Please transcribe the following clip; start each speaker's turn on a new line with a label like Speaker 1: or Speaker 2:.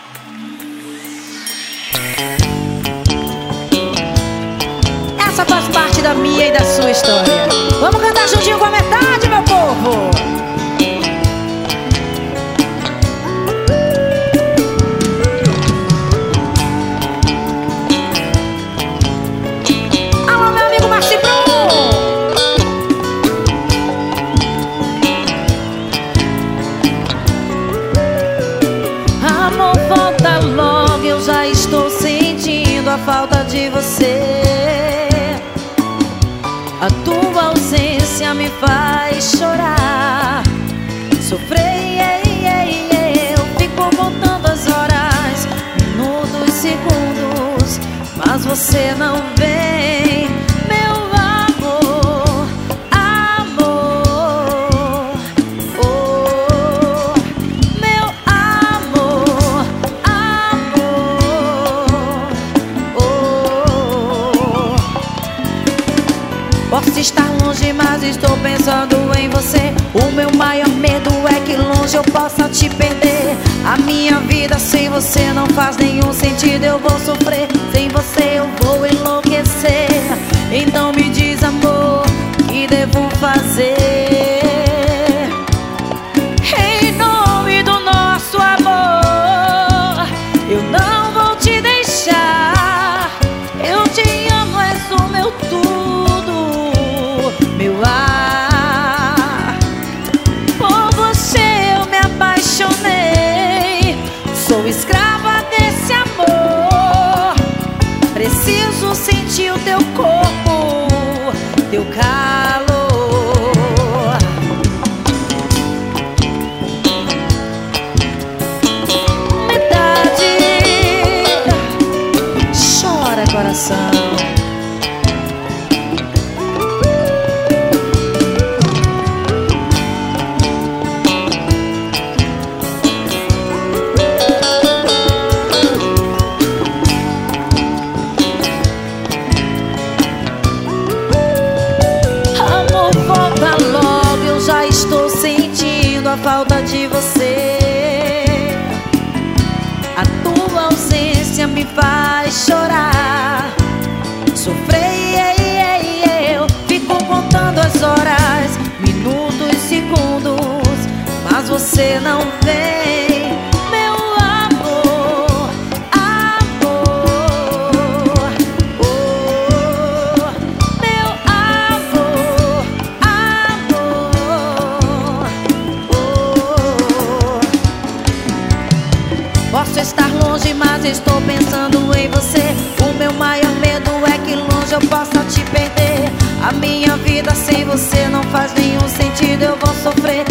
Speaker 1: Essa faz parte da minha e da sua história. Vamos cantar juntinho com a metade, meu povo. Alô, meu amigo Marci Brum. Amor, volta logo, eu já estou sentindo a falta de você. A tua ausência me faz chorar, sofrer, eu fico contando as horas, minutos, segundos, mas você não vem, meu amor, amor, oh, meu amor, amor, oh. Posso estar longe, mas estou pensando em você. O meu maior medo é que longe eu possa te perder. A minha vida sem você não faz nenhum sentido. Eu vou sofrer, sem você eu vou enlouquecer. Então me diz, amor, o que devo fazer? Em nome do nosso amor, eu não vou te deixar. Eu te amo, és o meu tudo, meu ar. Por você eu me apaixonei. Sou escrava desse amor. Preciso sentir o teu corpo, teu calor. Metade. Chora, coração. A falta de você, a tua ausência me faz chorar, sofrer, eu fico contando as horas, minutos, segundos, mas você não vem, meu amor, amor, oh, meu amor, amor. Posso estar longe, mas estou pensando em você. O meu maior medo é que longe eu possa te perder. A minha vida sem você não faz nenhum sentido. Eu vou sofrer,